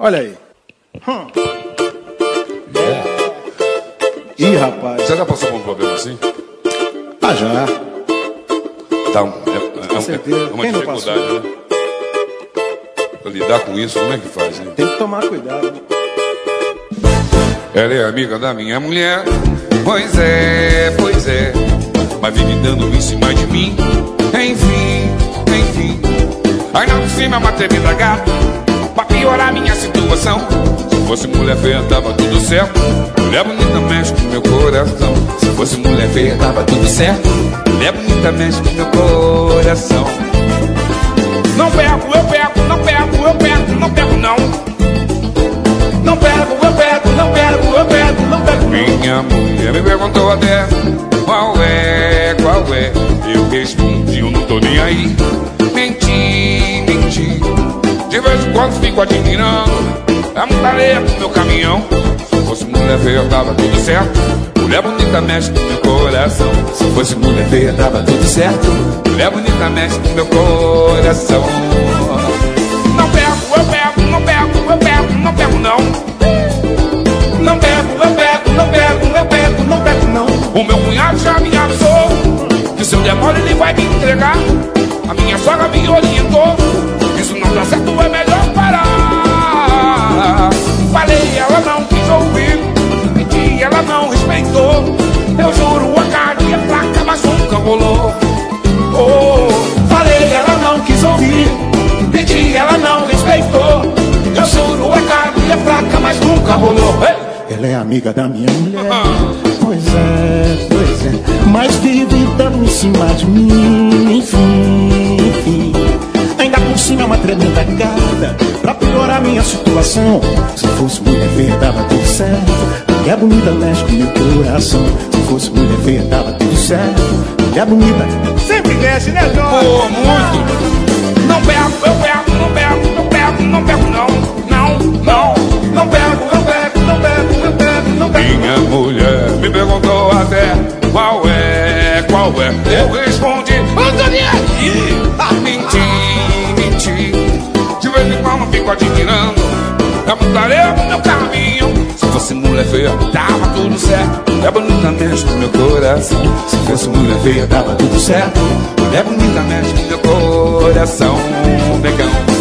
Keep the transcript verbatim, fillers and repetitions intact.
Olha aí. Hum. É. Ih, rapaz. Você já passou por um problema assim? Ah, já. Tá, é, é, certeza. é uma Quem não dificuldade, né? Pra lidar com isso, como é que faz, hein? Tem que tomar cuidado. Ela é amiga da minha mulher. Pois é, pois é. Mas vive dando em cima de mim. Enfim, enfim. Ainda por cima é uma tremenda gata. Pra piorar minha situação. Se fosse mulher feia, tava tudo certo. Mulher bonita mexe com meu coração. Se fosse mulher feia, tava tudo certo. Mulher bonita mexe com meu coração. Não pego, eu pego, não pego, eu pego, não pego não. Não pego, eu pego, não pego, eu pego, não pego. Minha mulher me perguntou até qual é, qual é. Eu respondi, eu não tô nem aí. Menti, menti. De vez em quando fico admirando a montaria do meu caminhão. Se fosse mulher feia, tava tudo certo. Mulher bonita mexe com meu coração. Se fosse mulher feia, tava tudo certo. Mulher bonita mexe com meu coração. Não pego, eu pego, não pego, eu pego, não pego não. Não pego, eu pego, não pego, eu pego, não pego não. O meu cunhado já me avisou que se eu demoro ele vai me entregar. A minha sogra me orientou. Isso não dá certo, é melhor parar. Falei, ela não quis ouvir. Pedi, ela não respeitou. Eu juro, a carne é fraca, mas nunca rolou. Oh, falei, ela não quis ouvir. Pedi, ela não respeitou. Eu juro, a carne é fraca, mas nunca rolou. Hey! Ela é amiga da minha mulher. Pois é, pois é. Mas vive dando em cima de mim. Enfim, enfim. Ainda por cima é uma tremenda gata. Pra piorar minha situação. Se fosse mulher feia, tava tudo certo. Mulher bonita mexe com meu coração. Se fosse mulher feia, tava tudo certo. Mulher bonita sempre mexe, né, Jorge? Pô, muito. Não pego, eu pego, não pego, eu pego, não pego não. Não, não. Não pego, eu pego, não pego, eu pego, não pego. Minha mulher me perguntou até qual é, qual é. Eu respondi, Antoniette. Ah, menti, menti. De vez em quando fico admirando a montaria do meu caminho. Se fosse mulher feia, tava tudo certo. Mulher bonita mexe com meu coração. Se fosse mulher feia, tava tudo certo. Mulher bonita mexe com meu coração. Negão.